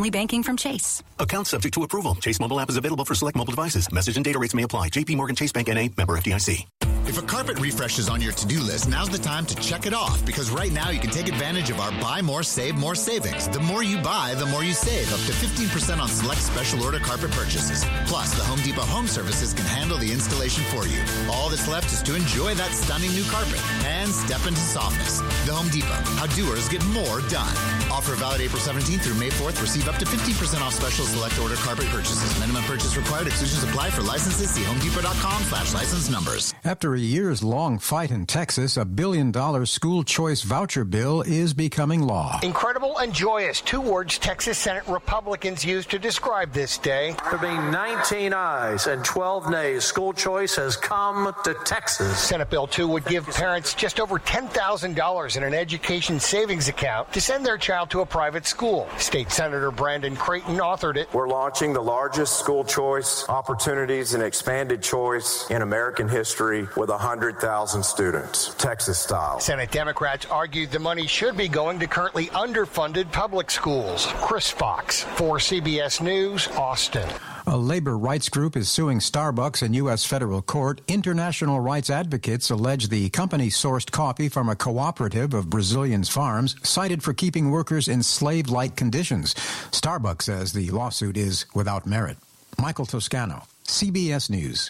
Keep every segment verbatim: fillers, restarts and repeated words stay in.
Family banking from Chase. Account subject to approval. Chase mobile app is available for select mobile devices. Message and data rates may apply. J P Morgan Chase Bank N A, member F D I C. If a carpet refresh is on your to-do list, now's the time to check it off, because right now you can take advantage of our Buy More, Save More savings. The more you buy, the more you save, up to fifteen percent on select special order carpet purchases. Plus, the Home Depot Home Services can handle the installation for you. All that's left is to enjoy that stunning new carpet and step into softness. The Home Depot, how doers get more done. Offer valid April seventeenth through May fourth. Receive up to fifteen percent off special select order carpet purchases. Minimum purchase required. Exclusions apply. For licenses, see homedepot.com slash license numbers. After a years-long fight in Texas, a billion-dollar school choice voucher bill is becoming law. Incredible and joyous, two words Texas Senate Republicans used to describe this day. There being nineteen ayes and twelve nays, school choice has come to Texas. Senate Bill two would give parents just over ten thousand dollars in an education savings account to send their child to a private school. State Senator Brandon Creighton authored it. We're launching the largest school choice opportunities and expanded choice in American history with one hundred thousand students, Texas style. Senate Democrats argued the money should be going to currently underfunded public schools. Chris Fox for C B S News, Austin. A labor rights group is suing Starbucks in U S federal court. International rights advocates allege the company sourced coffee from a cooperative of Brazilian farms, cited for keeping workers in slave-like conditions. Starbucks says the lawsuit is without merit. Michael Toscano, C B S News.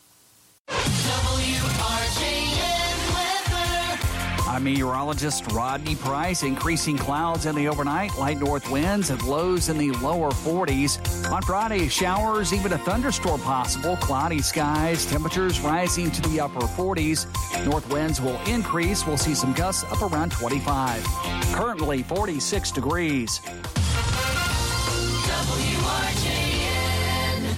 I'm meteorologist Rodney Price. Increasing clouds in the overnight, light north winds and lows in the lower forties. On Friday, showers, even a thunderstorm possible. Cloudy skies, temperatures rising to the upper forties. North winds will increase. We'll see some gusts up around twenty-five. Currently forty-six degrees. W R J N.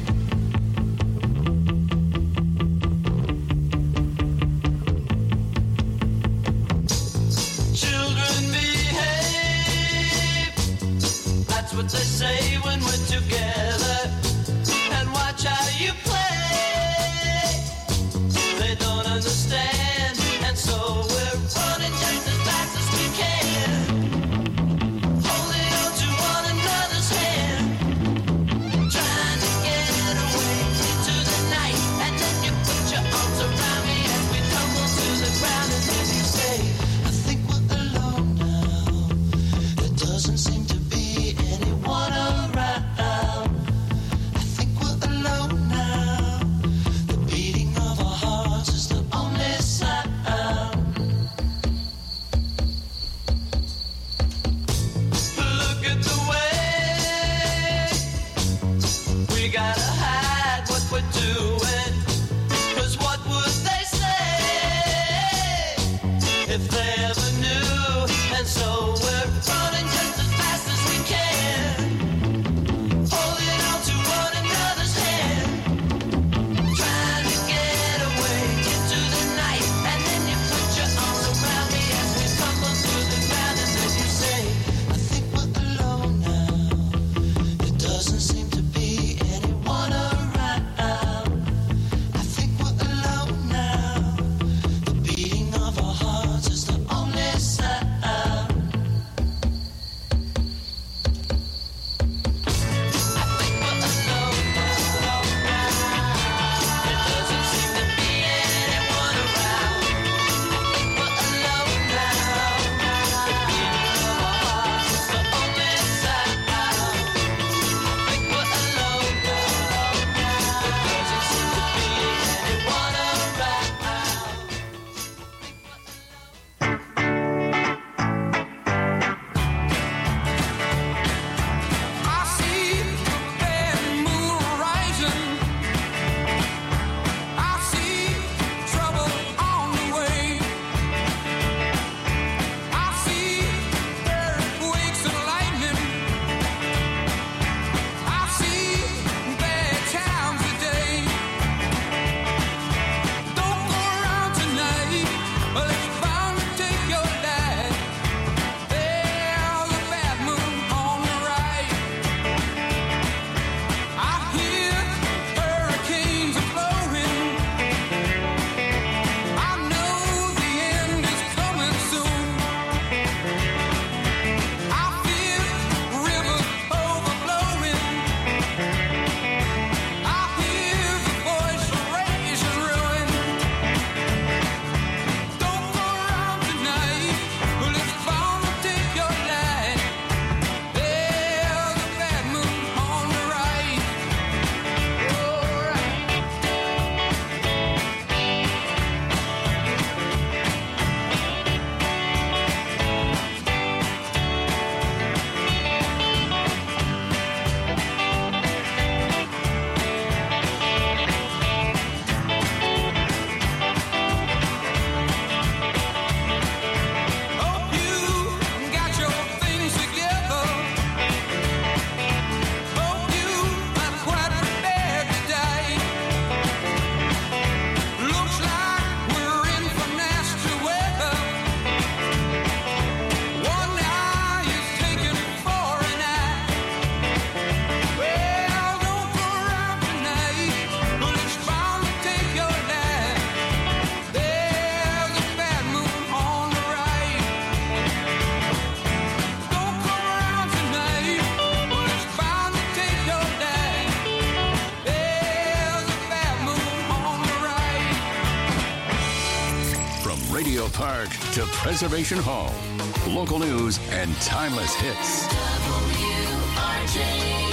Children behave, that's what they say when we're together, and watch how you play. They don't understand, and so we're running just as fast as we can, holding on to one another's hand, trying to get away into the night, and then you put your arms around me as we tumble to the ground, and then you say, I think we're alone now. There doesn't seem to be anyone around. I think we're alone now. The beating of our hearts is the only sound. Look at the way we gotta hide what we're doing. 'Cause what would they say if they ever knew? And so we're running just as fast as we can, holding on to one another's hand, trying to get away into the night, and then you put your arms around me as we tumble through the ground, and then you say, I think we're alone now. There doesn't seem to be anyone around. I park to Preservation Hall. Local news and timeless hits. W R J N.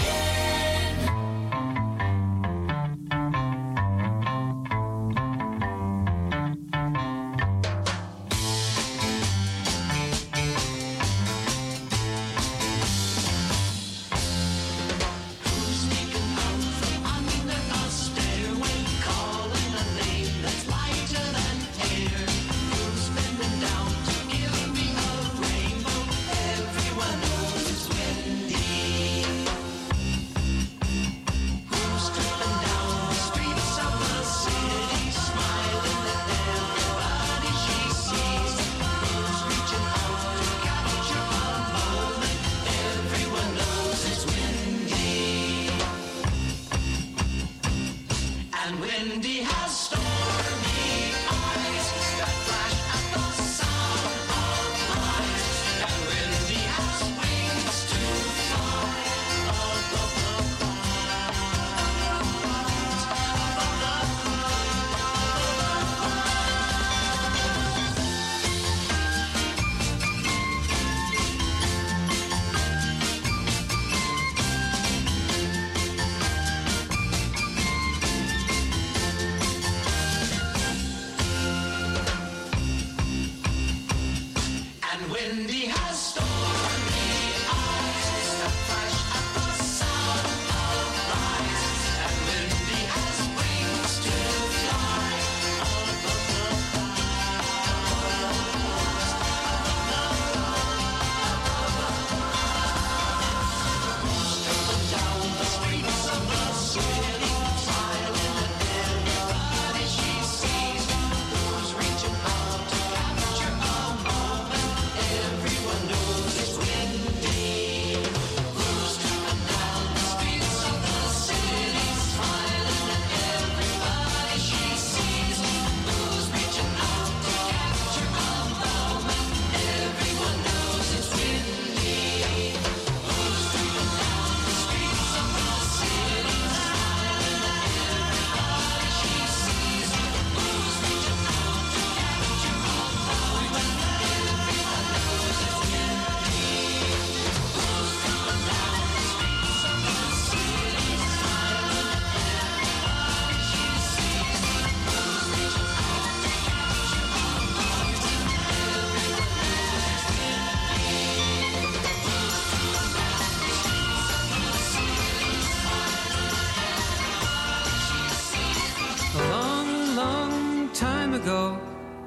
ago,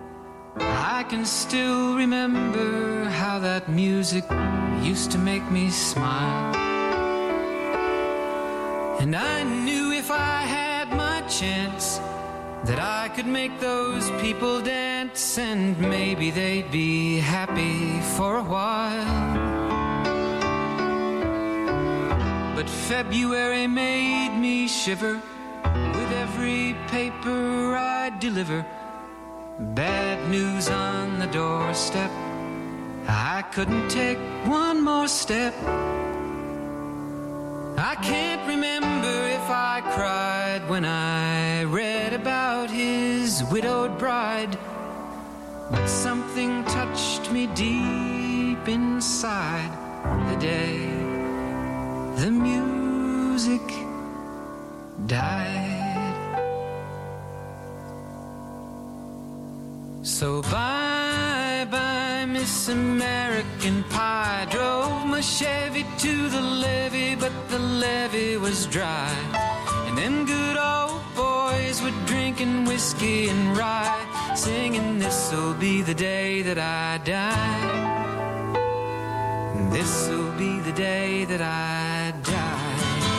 I can still remember how that music used to make me smile. And I knew if I had my chance that I could make those people dance, and maybe they'd be happy for a while. But February made me shiver with every paper I deliver. Bad news on the doorstep, I couldn't take one more step. I can't remember if I cried when I read about his widowed bride, but something touched me deep inside the day the music died. So bye bye Miss American Pie. Drove my Chevy to the levee, but the levee was dry. And them good old boys were drinking whiskey and rye, singing this'll be the day that I die. This'll be the day that I die.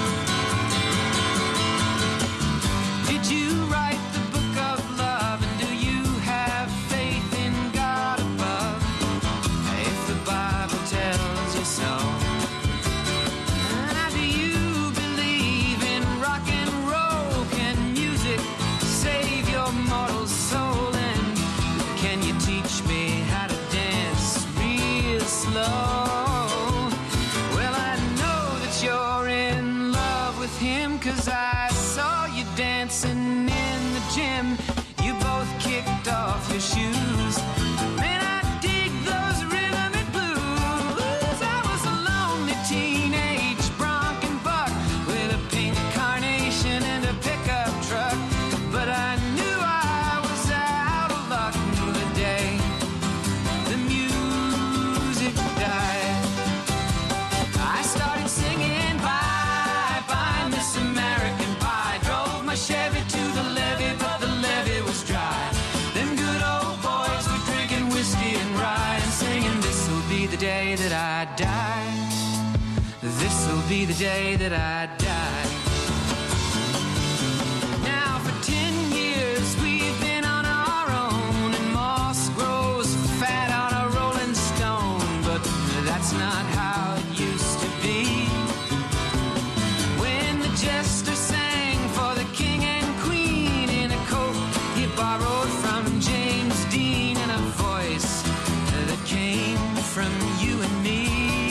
Did you write the book of love, and do you have faith in God above? If the Bible tells you so. Now, do you believe in rock and roll? Can music save your mortal soul? And can you teach me how to dance real slow? You're in love with him, 'cause I saw you dancing in the gym. You both kicked off your shoes this'll be the day that I die. Now for ten years we've been on our own, and moss grows fat on a rolling stone, but that's not how it used to be. When the jester sang for the king and queen in a coat he borrowed from James Dean, and a voice that came from you and me.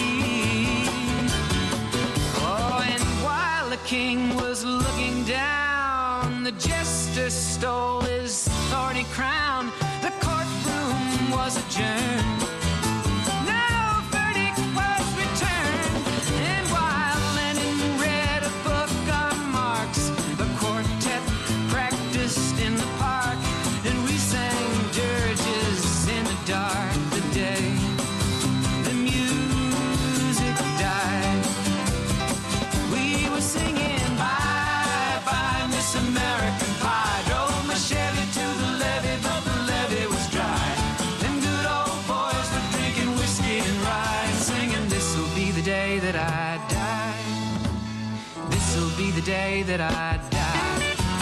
Oh, and while the king was looking down, the jester stole his thorny crown. The courtroom was adjourned. No verdict was returned. And while Lenin read a book on Marx, the quartet practiced in the park, and we sang dirges in the dark. The day the music died, we were singing bye bye Miss American Pie. Drove my Chevy to the levee, but the levee was dry. Them good old boys were drinking whiskey and rye, singing this'll be the day that I die. This'll be the day that I die.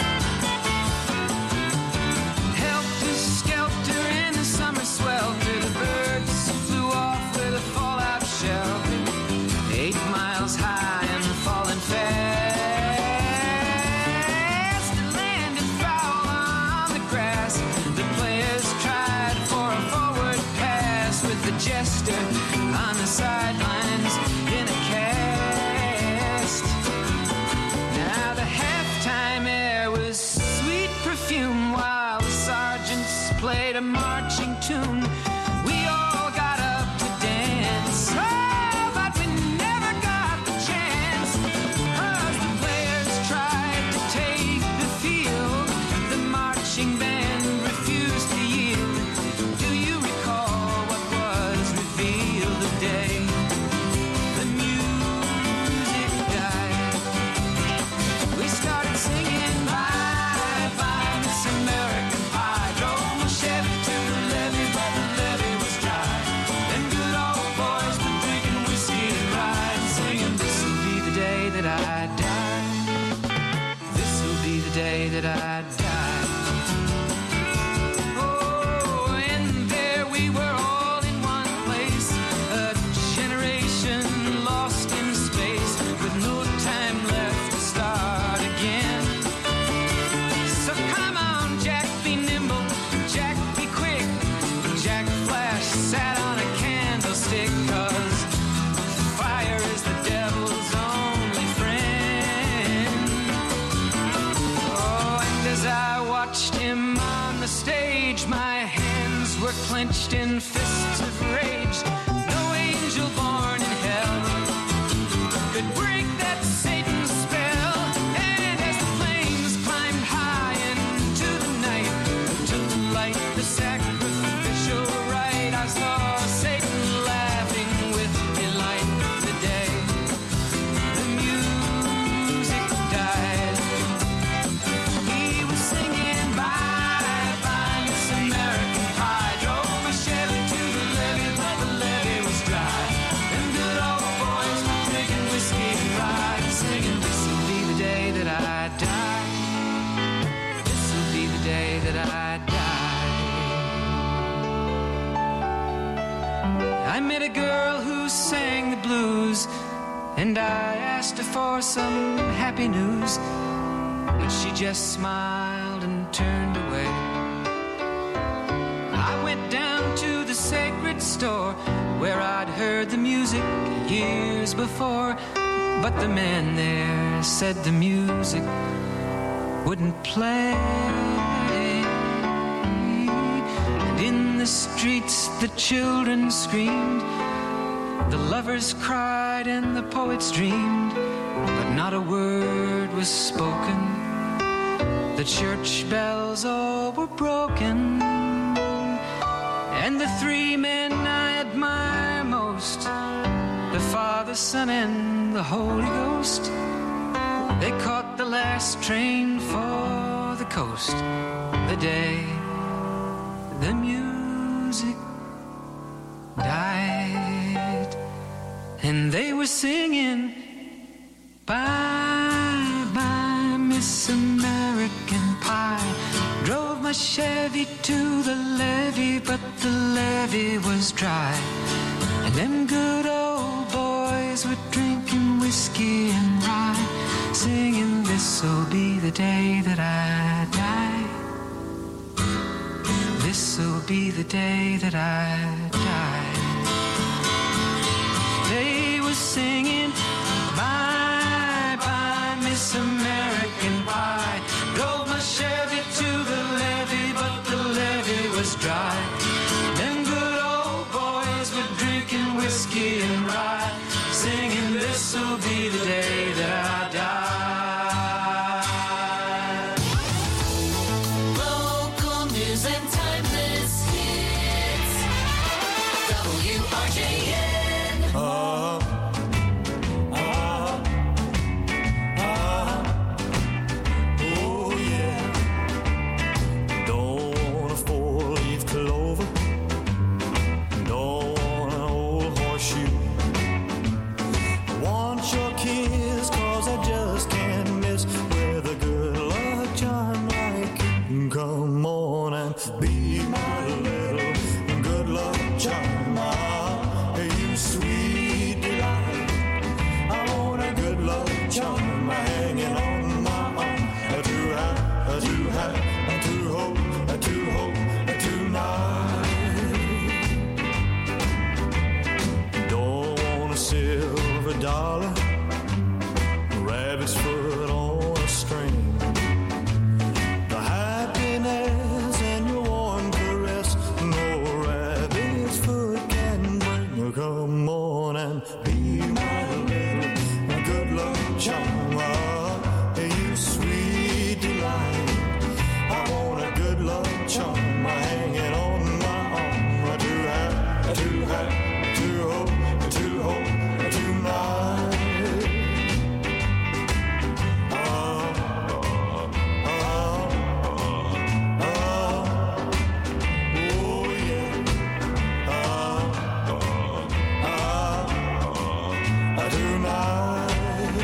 Helter skelter in the summer swelter, the birds flew off with a fallout shelter. Eight miles high and falling fast. It landed foul on the grass. The players tried for a forward pass, with the jester on the sidelines in a cast. Now the halftime air was sweet perfume, while the sergeants played a marching tune. We all got up to dance, oh, but we never got the chance, 'cause the players tried to take the field. The marching band refused to yield. Do you recall what was revealed the day the music died? We started singing bye bye Miss American Pie. Drove my Chevy to the levee, but the levee was dry. Them good old boys were drinking whiskey and rye, and singing this'll be the day that I die. This'll be the day that I die. Oh, and there we were all in one place, a generation lost in space, with no time left to start again. So come on, Jack, be nimble, Jack, be quick. Jack Flash sat on a candlestick, 'cause fire is the devil's only friend. Oh, and as I watched him on the stage, my hands were clenched in fists of rage. No angel born in hell could break that Satan spell. And as the flames climbed high into the night to light the sacrificial rite, I saw Satan laughing with delight. The day the music died, he was singing bye bye Miss American Pie. Drove my Chevy to the levee, but the levee was dry. Them good old boys were drinking whiskey and rye, singing this'll be the day that I die. This'll be the day that I die. I met a girl who sang the blues, and I asked her for some happy news, but she just smiled and turned away. I went down to the sacred store where I'd heard the music years before, but the man there said the music wouldn't play. And in the streets the children screamed, the lovers cried, and the poets dreamed, but not a word was spoken. The church bells all were broken, and the three men I admire most, the Father, Son, and the Holy Ghost, they caught the last train for the coast. The day the music died, and they were singing Bye, bye, Miss American Pie. Drove my Chevy to the levee, but the levee was dry. And them good old boys were drinking whiskey and rye, singing, this'll be the day that I die. This'll be the day that I die. They were singing, bye, bye, Miss American Pie. Drove my Chevy to the levee, but the levee was dry. Them good old boys were drinking whiskey and rye, singing, this'll be the day that I die. Local news and timeless hits. W R J N. Uh, uh, uh, oh yeah. Don't want a four-leaf clover. Don't want an old horseshoe. I want your kiss, 'cause I just can't miss with a good luck charm like you. Come on and be my little good luck charm. Ah, you sweet delight. I want a good luck charm hanging on my arm. To have, to have, to hold, to hold tonight. Don't want a silver dollar, rabbit's foot on a string. The happiness in your warm caress, no rabbit's foot can bring. Come on and be my little good luck charm. Ah, you sweet delight. I want a good luck charm hanging on my arm. To have, to have, to hold, to hold tonight. Ah, ah, ah, oh yeah. Ah, ah, ah, tonight.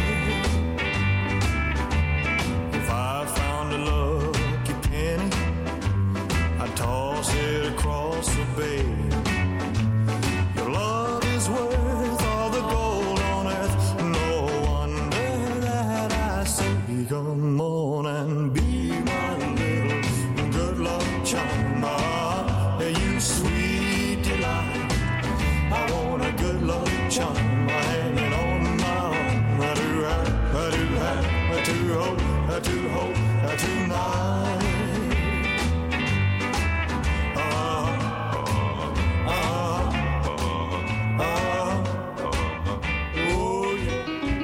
If I found a lucky penny, I'd toss it across the bay. Your love is worth all the gold on earth. No wonder that I say, come on and be my little good luck charm. Ah, you sweet delight. I want a good luck charm hanging on my arm. I do have, I do have, I do hope, I do hope, I tonight. Ah, ah, ah, ah, oh yeah.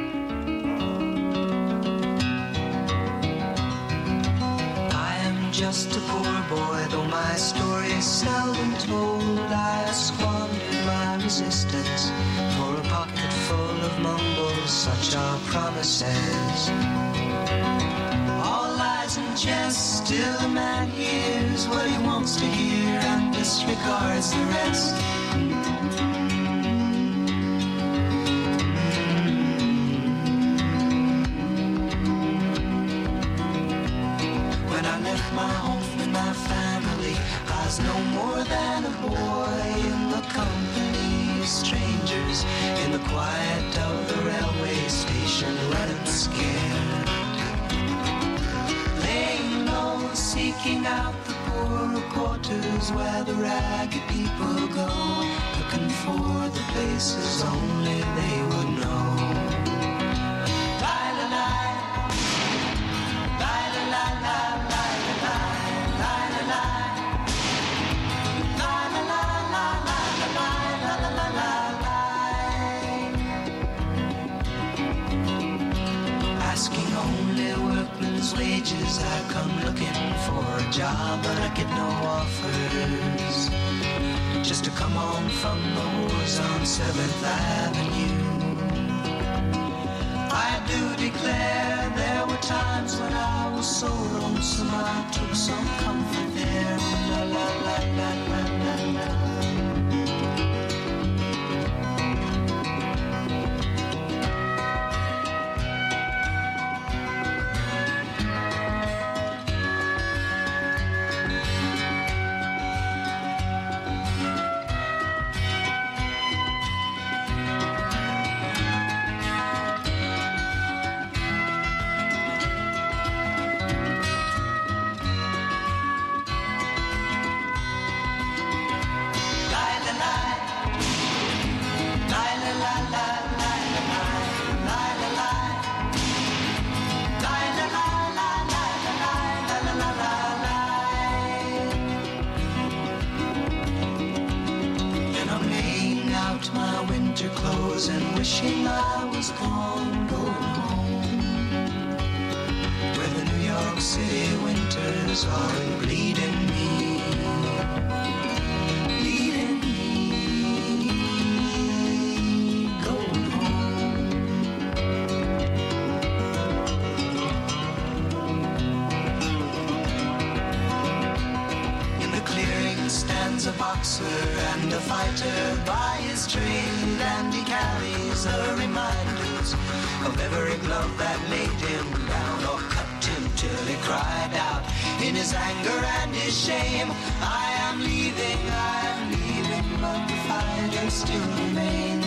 I am just a poor boy, though my story is seldom told. I squandered my resistance for a pocket full of mumbles, such are promises. All lies and jest, still a man hears what he wants to hear and disregards the rest. When I left my home and my family, I was no more than a boy in the company of strangers, in the quiet of the railway station, running scared. Laying low, seeking out the poorer quarters where the ragged people go, looking for the places only they would know. Asking only workmen's wages, I come looking for a job, but I get no offers. Just to come home from the wars on seventh Avenue. I do declare there were times when I was so lonesome I took some comfort there. La la la la la la la. city winters are bleeding me, bleeding me, going home. In the clearing stands a boxer and a fighter by his trade, and he carries the reminders of every glove that laid him down or cut him till he cried out in his anger and his shame, I am leaving, I am leaving, but the fighter still remains.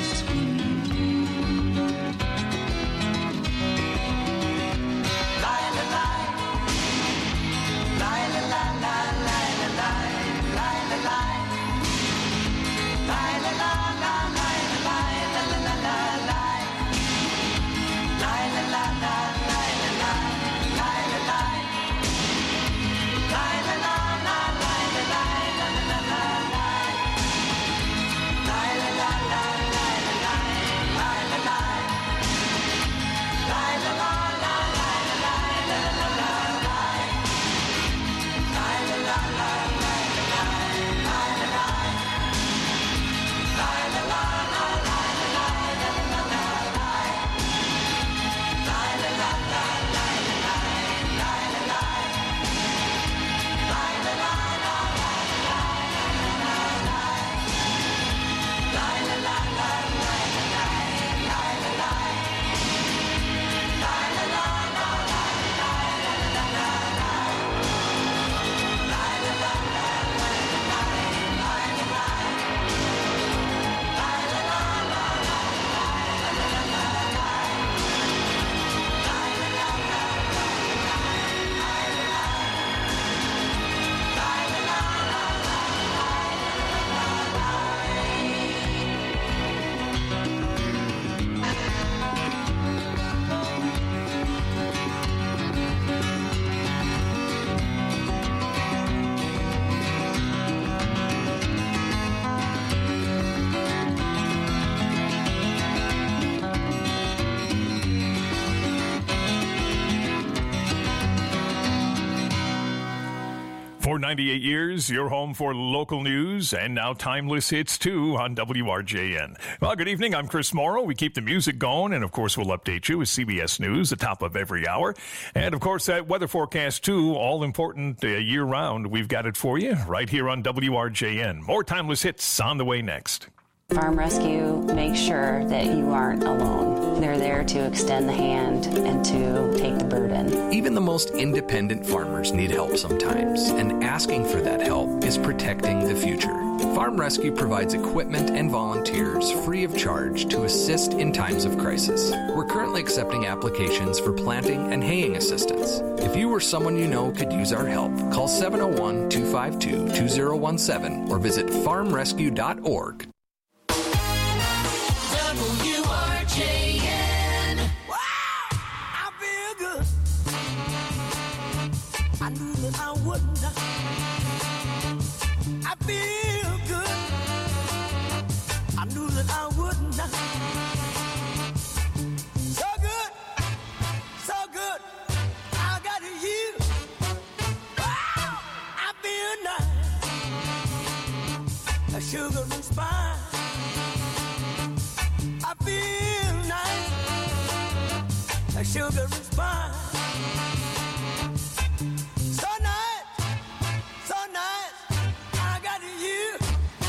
For ninety-eight years, your home for local news and now timeless hits too on W R J N. Well, good evening. I'm Chris Morrow. We keep the music going, and of course, we'll update you with C B S News, the top of every hour. And of course, that weather forecast too, all important uh, year round. We've got it for you right here on W R J N. More timeless hits on the way next. Farm Rescue makes sure that you aren't alone. They're there to extend the hand and to take the burden. Even the most independent farmers need help sometimes, and asking for that help is protecting the future. Farm Rescue provides equipment and volunteers free of charge to assist in times of crisis. We're currently accepting applications for planting and haying assistance. If you or someone you know could use our help, call seven oh one, two five two, two oh one seven or visit farm rescue dot org. W R J N. Wow, I feel good. I knew that I wouldn't. I feel good. I knew that I wouldn't. So good, so good. I got you. Wow, I feel nice. A sugar and spice. I feel nice, like sugar and spice. So nice, so nice, I got you.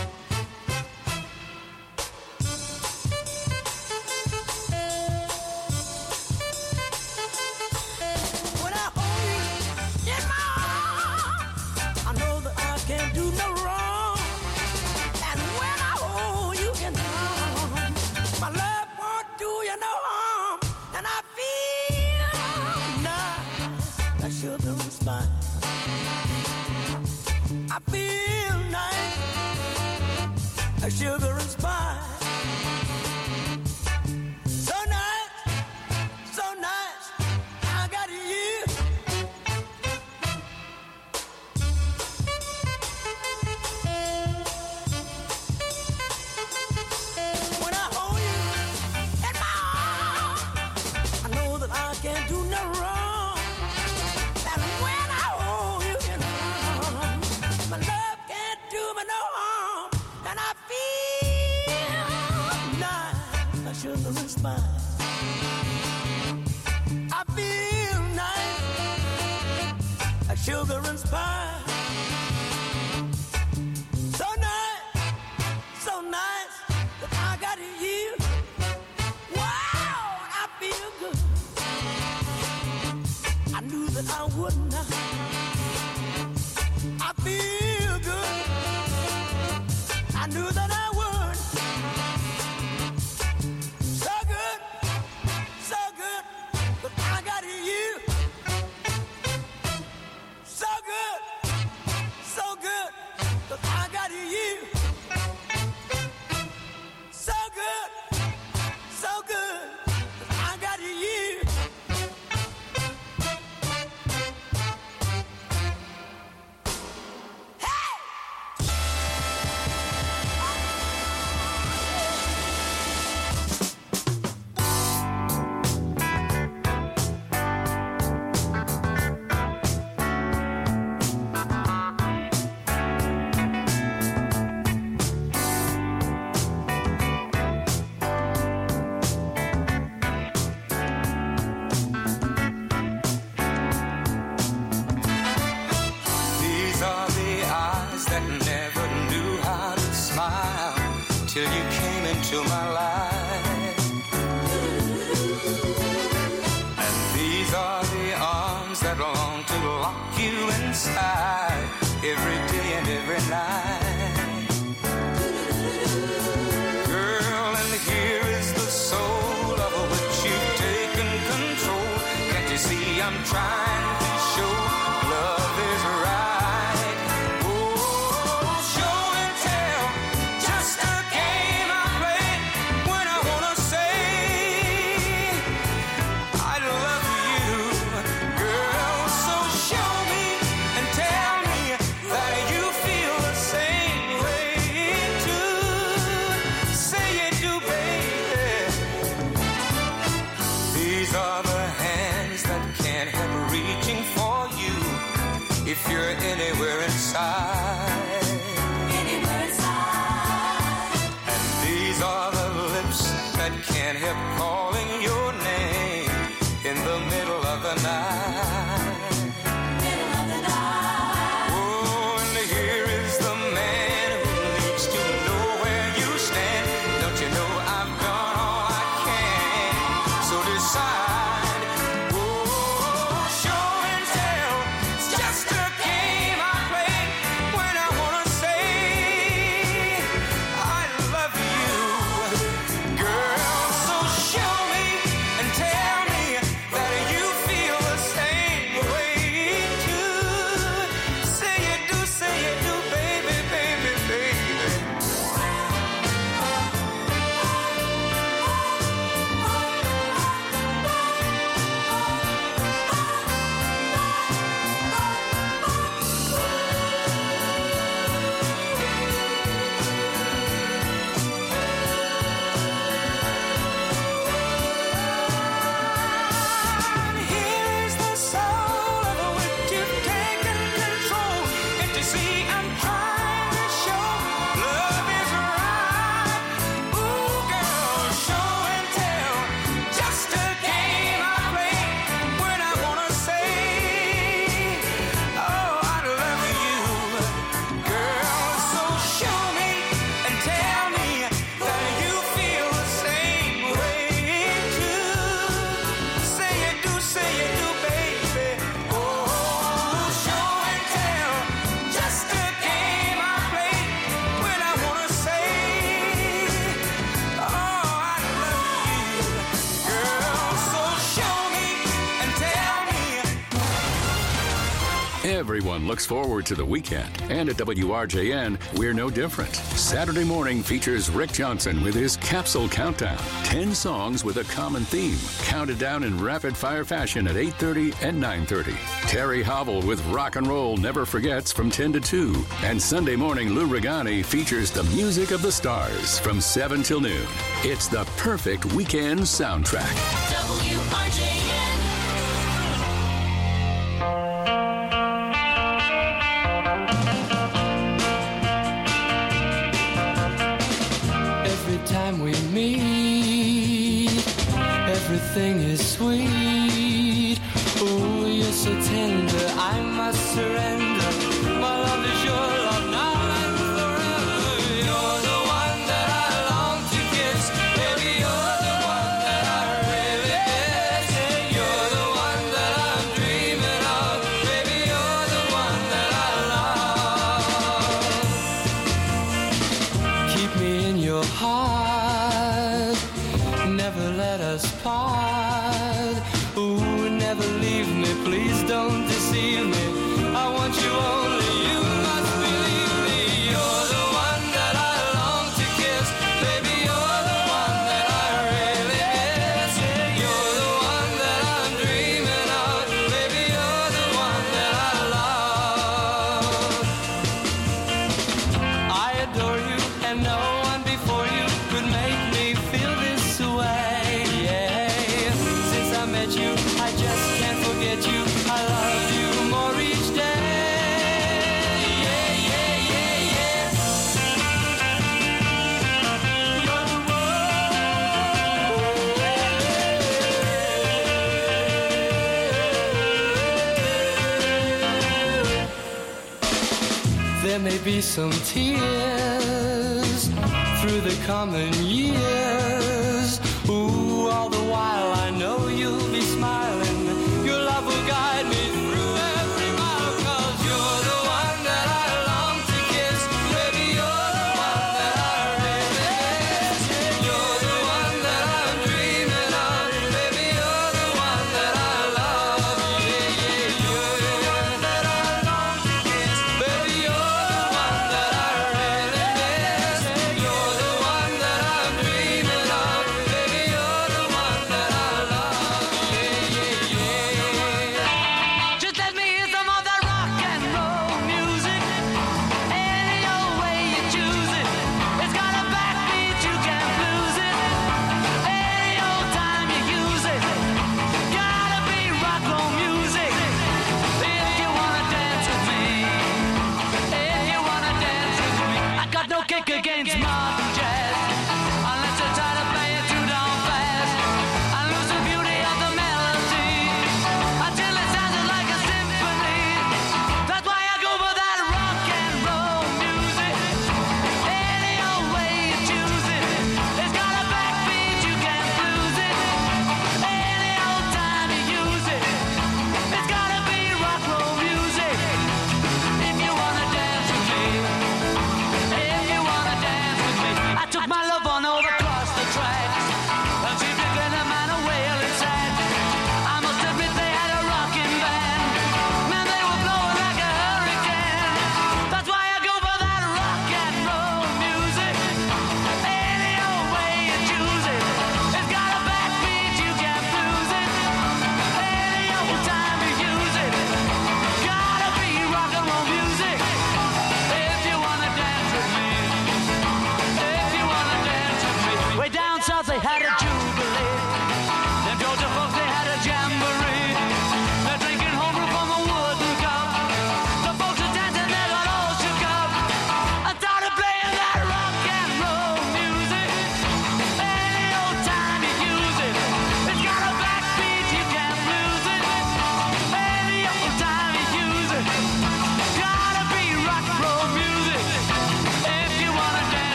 When I hold you in my arms, I know that I can't do no wrong. And when I hold you in my arms, my love won't do you no harm, and I feel nice, like sugar and spice. I feel nice, like sugar and spice. So nice, so nice, I got you. When I hold you in my arms, I know that I can't do no wrong. And spine. I feel nice, like sugar and spice. So nice, so nice that I got you. Wow, I feel good. I knew that I would not. I feel good. I knew that I would. So good, so good, but I got you. So good, so good, but I got you. So good, so good, but I got you. These are the eyes that never knew how to smile till you came into my life. And these are the arms that long to lock you inside every day and every night. Girl, and here is the soul of which you've taken control. Can't you see I'm trying to show love is right? Oh, show and tell, just a game I play when I wanna say I love you, girl. So show me and tell me that you feel the same way too. Say you do, baby. These are the hands that can't help reaching for you if you're anywhere inside. Anywhere inside. And these are the lips that can't help calling your name in the middle of the night. Middle of the night. Oh, and here is the man who needs to know where you stand. Don't you know I've done all I can? So decide. Oh, show and tell. It's just a game I play when I wanna say I love you, girl. So show me and tell me that you feel the same way too. Say you do, say you do, baby, baby, baby. Here's the soul of which you've taken control. And you see I'm trying to show love is right. Ooh, girl, show and tell. Just a game I play when I wanna say, oh, I love you, girl. So show me and tell me that you feel the same way too. Say you do, say you do, baby. Oh, show and tell. Just a game I play when I wanna say, oh, I love you, girl. So show me and tell me. Everyone looks forward to the weekend, and at W R J N, we're no different. Saturday morning features Rick Johnson with his Capsule Countdown. Ten songs with a common theme, counted down in rapid-fire fashion at eight thirty and nine thirty. Terry Hobble with Rock and Roll Never Forgets from ten to two. And Sunday morning, Lou Regani features the music of the stars from seven till noon. It's the perfect weekend soundtrack. W R J N. Every time we meet, Ooh, you're so tender, I must surrender. My love is your love now and forever. You're the one that I long to kiss. Baby, you're the one that I really miss. You're the one that I'm dreaming of. Baby, you're the one that I love. Keep me in your heart. Never let us part. Ooh, never leave me. Please don't deceive me. I want you only. You must believe me. You're the one that I long to kiss. Baby, you're the one that I really miss. You're the one that I'm dreaming of. Baby, you're the one that I love. I adore you, and no one before you could make me feel this way. Yeah. Since I met you, I just can't forget you. I love you more each day. Yeah, yeah, yeah, yeah. You're the one. There may be some tears through the common years. Ooh, all the while I know you'll be smiling. Your love will guide me through every mile. 'Cause you're the one that I long to kiss. Baby, you're the one that I really miss. You're the one that I'm dreaming of. Baby, you're the one that I love. Yeah, yeah, you're the one that I long to kiss. Baby, you're the one that I really miss. You're the one that I'm dreaming of. Baby, you're the one that I love.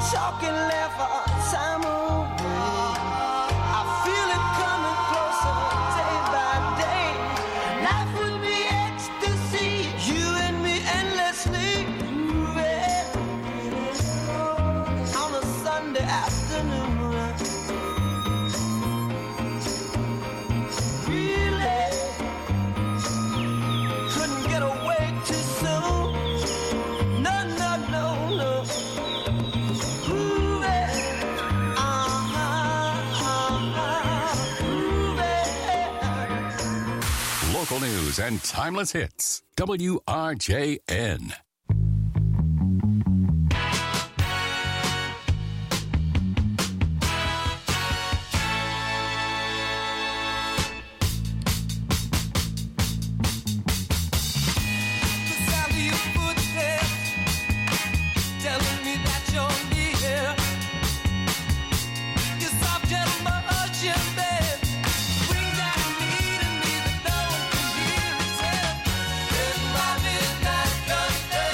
talk and laugh our time away. I feel it coming closer day by day. Life would be ecstasy, you and me endlessly moving on a Sunday afternoon. Really couldn't get away too soon. No, no, no, no. Local news and timeless hits. W R J N. Midnight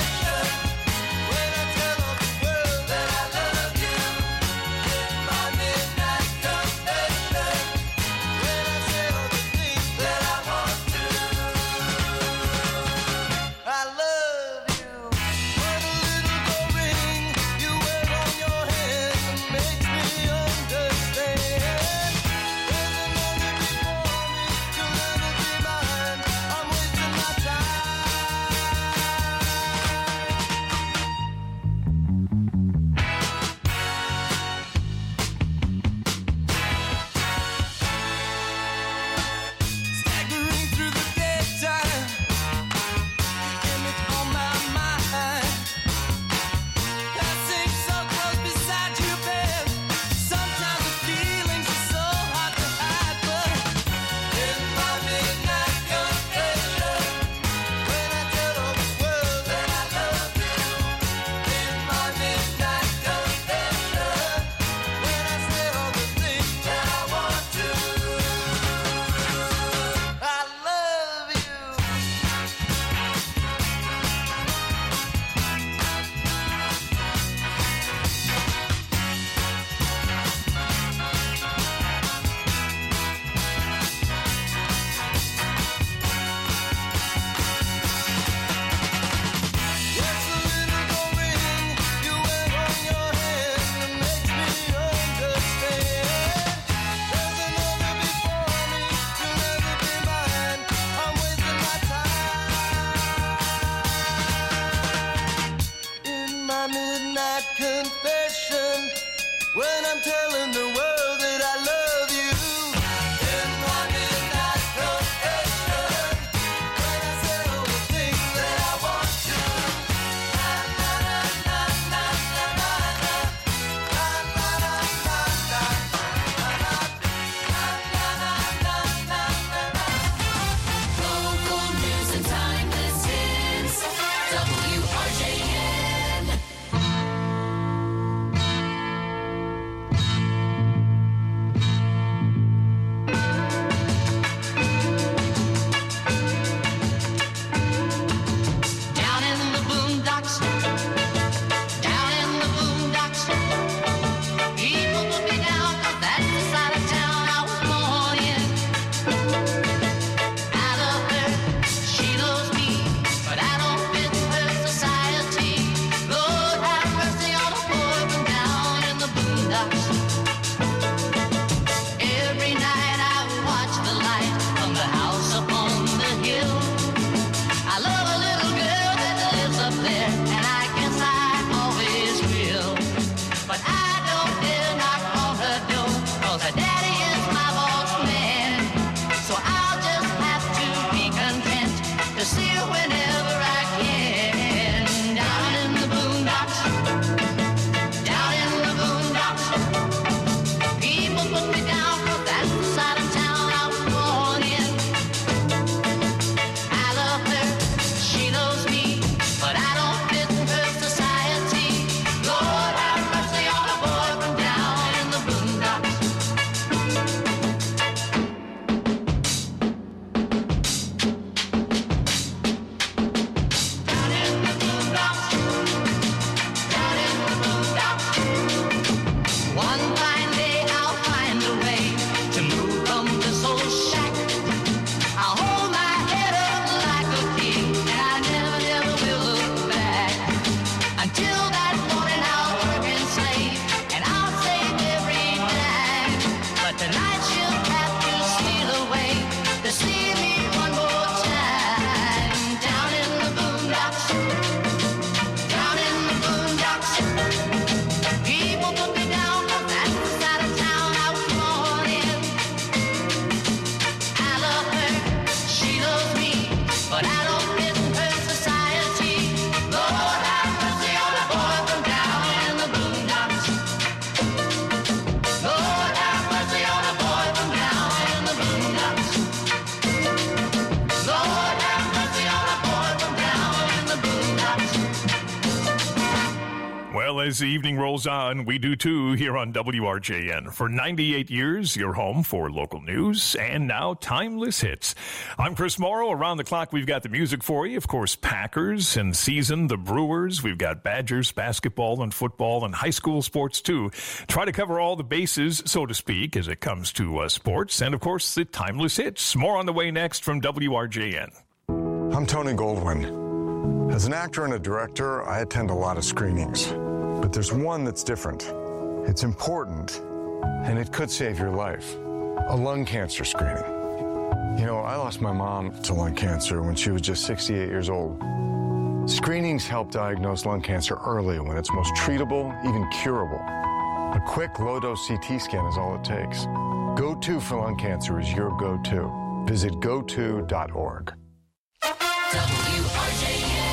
as the evening rolls on, we do too here on W R J N. For ninety-eight years, your home for local news and now timeless hits. I'm Chris Morrow. Around the clock, we've got the music for you. Of course, Packers and season, the Brewers. We've got Badgers, basketball and football and high school sports too. Try to cover all the bases, so to speak, as it comes to uh, sports. And of course, the timeless hits. More on the way next from W R J N. I'm Tony Goldwyn. As an actor and a director, I attend a lot of screenings. But there's one that's different. It's important, and it could save your life. A lung cancer screening. You know, I lost my mom to lung cancer when she was just sixty-eight years old. Screenings help diagnose lung cancer early when it's most treatable, even curable. A quick low-dose C T scan is all it takes. Go To for lung cancer is your go-to. Visit go to dot org. W R J N.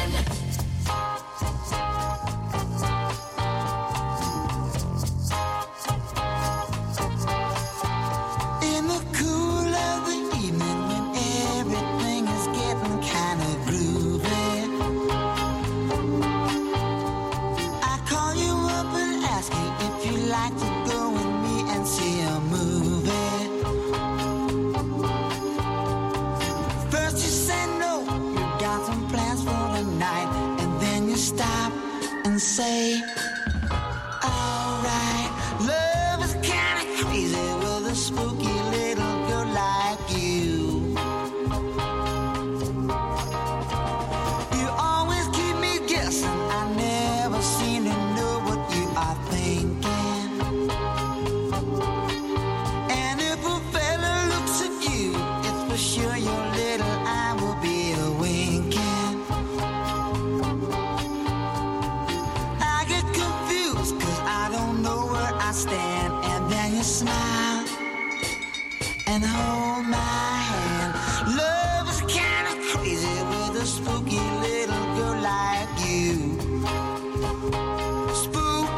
In the cool of the evening when everything is getting kind of groovy, I call you up and ask you if you'd like to go with me and see a movie. First you say no, you got some plans for the night, and then you stop and say, alright, love is kinda crazy with a spooky little girl like you. You always keep me guessing, I never seem to know what you are thinking. And if a fella looks at you, it's for sure your little eye will be a winking. I get confused cause I don't know where I stand, and then you smile and hold my hand. Love is kinda crazy with a spooky little girl like you. Spooky.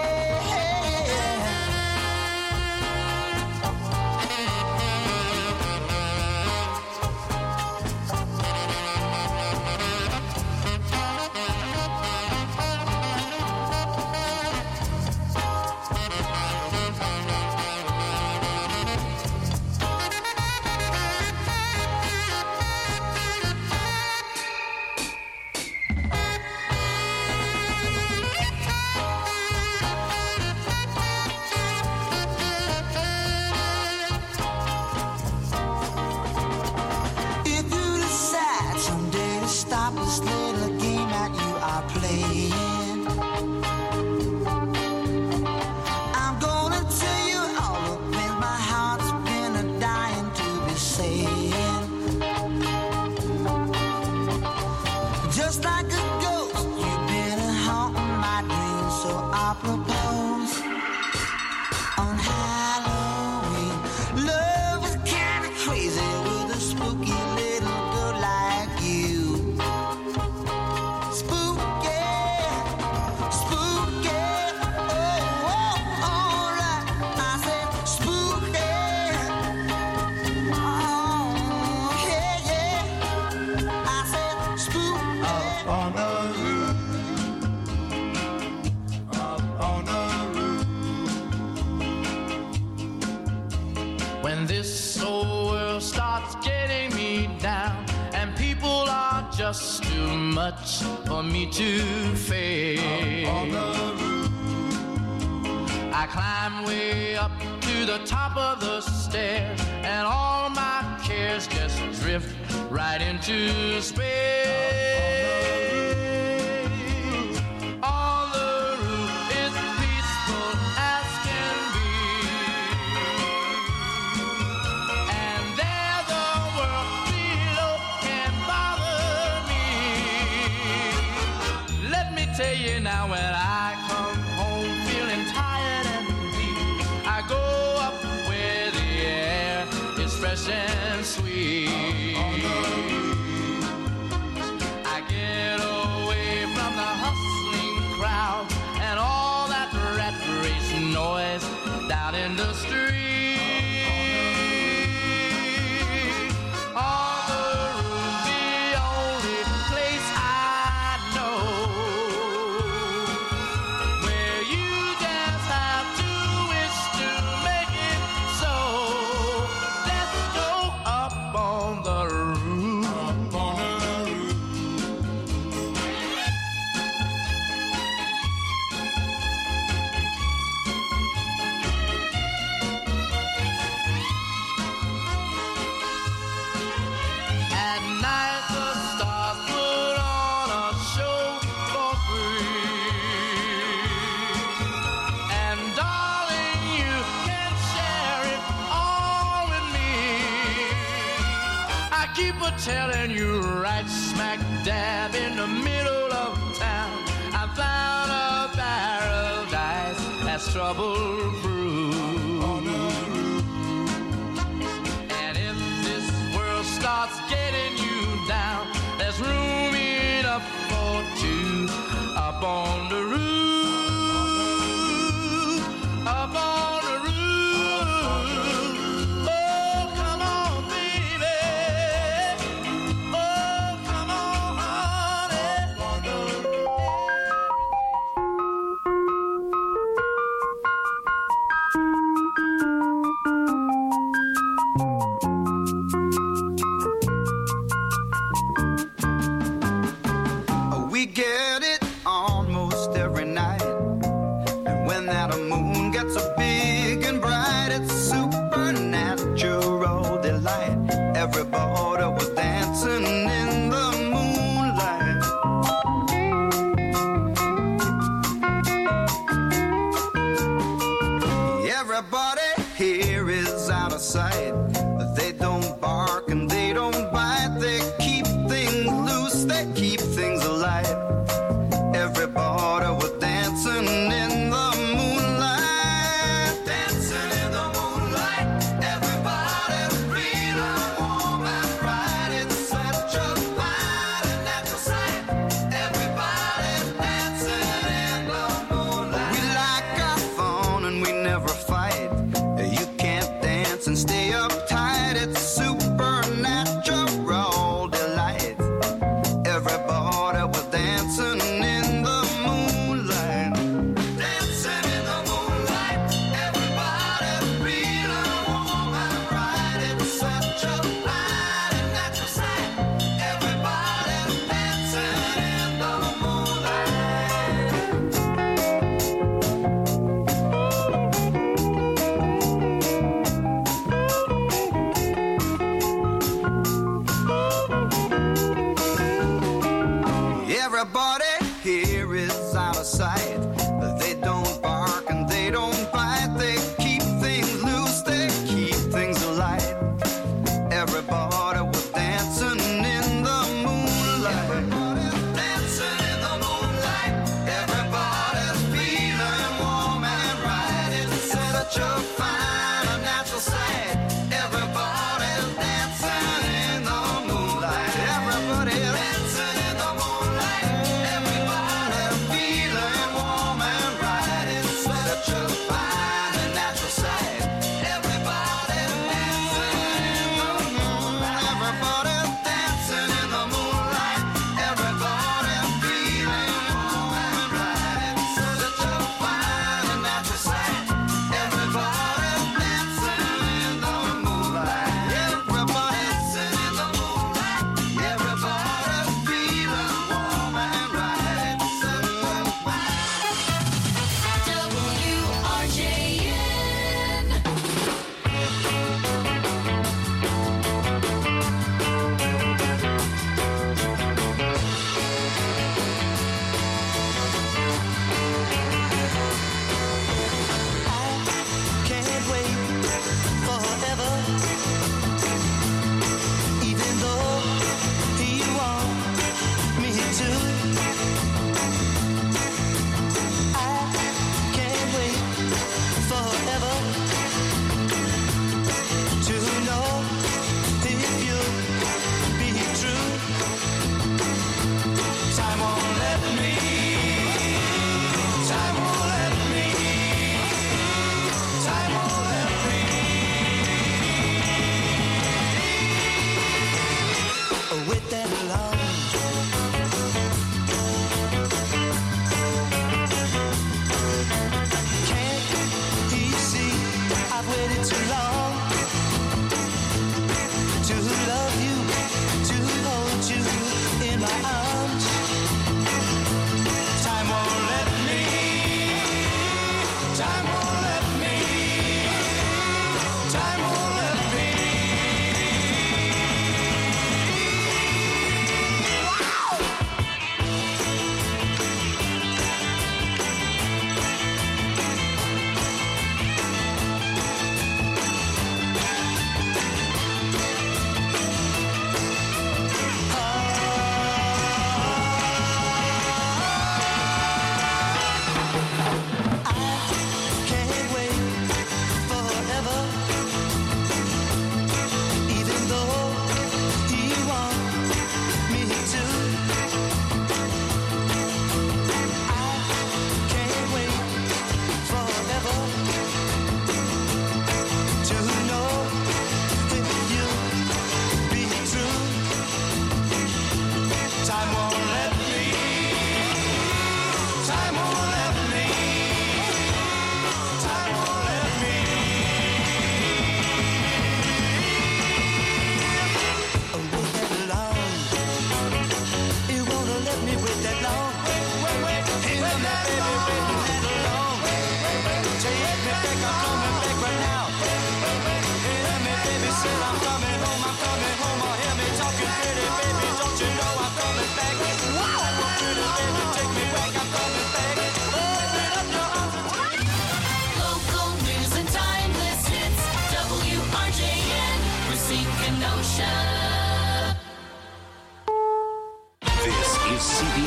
If you decide someday to stop this little game that you are playing, I'm gonna tell you all the things my heart's been a dying to be saying. Just like a ghost, you've been haunting my dreams, so I propose on Halloween. Love is kinda crazy with a spooky little girl like you. Spooky, spooky, oh, oh, alright. I said spooky, oh, yeah, yeah. I said spooky. Up on the roof, up on the roof. When this old world starts getting me down and people are just too much for me to face, I climb way up to the top of the stairs and all my cares just drift right into space. On the roof is peaceful as can be, and there the world below can bother me. Let me tell you now, when I come home feeling tired and weak, I go up where the air is fresh and sweet. I get away from the hustling crowd and all that rat race noise down in the street. On the roof, the only place I know keep a telling you, right smack dab in the middle of town, I found a paradise that's trouble-proof. And if this world starts getting you down, there's room enough for two up on the roof, up on the roof. Oh, come on, baby. Oh, come on, honey. We get it almost every night. And when that moon gets so big and bright, it's supernatural delight. Everybody was dancing in the moonlight. Everybody here is out of sight. They don't bark and they don't bite. They keep things loose, they keep things alive. Everybody was dancing in the moonlight, dancing in the moonlight. Everybody feeling warm and bright. It's such a fine and natural sight. Everybody dancing in the moonlight. We like our fun and we never fight. You can't dance and stay uptight. It's supernatural delight. Everybody was dancing in the moonlight, dancing in the moonlight. Everybody feeling warm and bright. It's such a fine and natural sight. Everybody dancing in the moonlight. Everybody here is out of sight. They don't bark and they don't bite. They keep things loose, they keep things alive. Everybody was dancing in the moonlight. Everybody's dancing in the moonlight. Everybody's feeling warm and bright. It's such a fine and natural sight. Everybody's dancing in the moonlight. Everybody's dancing in the moonlight. Everybody feeling warm and bright. It's such a fine and natural sight. Everybody dancing in the moonlight. Everybody dancing in the moonlight. Everybody feeling warm and bright. It's such a fine and natural sight. Everybody dancing in the moonlight. Everybody dancing in the moonlight. Everybody feeling warm and bright. It's such a W R J N. Can't wait forever, even though you want me to. I can't wait forever to know if you'll be true. Time won't let me. Time won't let me. Time won't let me. Wait that long. Can't you see I've waited too long to love you, to hold you in my arms? Time won't let me. Time won't let me. Time won't let me.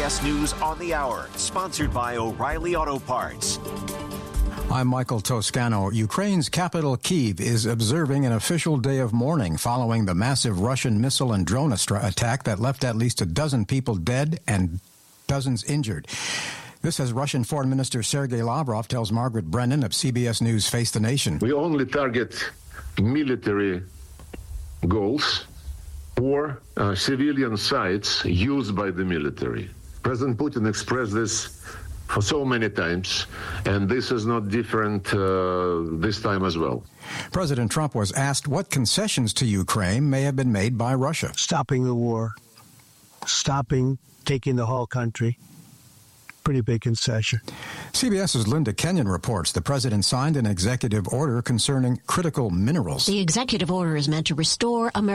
S News on the Hour, sponsored by O'Reilly Auto Parts. I'm Michael Toscano. Ukraine's capital, Kyiv, is observing an official day of mourning following the massive Russian missile and drone attack that left at least a dozen people dead and dozens injured. This, as Russian Foreign Minister Sergei Lavrov tells Margaret Brennan of C B S News Face the Nation. We only target military goals or uh, civilian sites used by the military. President Putin expressed this for so many times, and this is not different uh, this time as well. President Trump was asked what concessions to Ukraine may have been made by Russia. Stopping the war, stopping, taking the whole country. Pretty big concession. CBS's Linda Kenyon reports the president signed an executive order concerning critical minerals. The executive order is meant to restore America.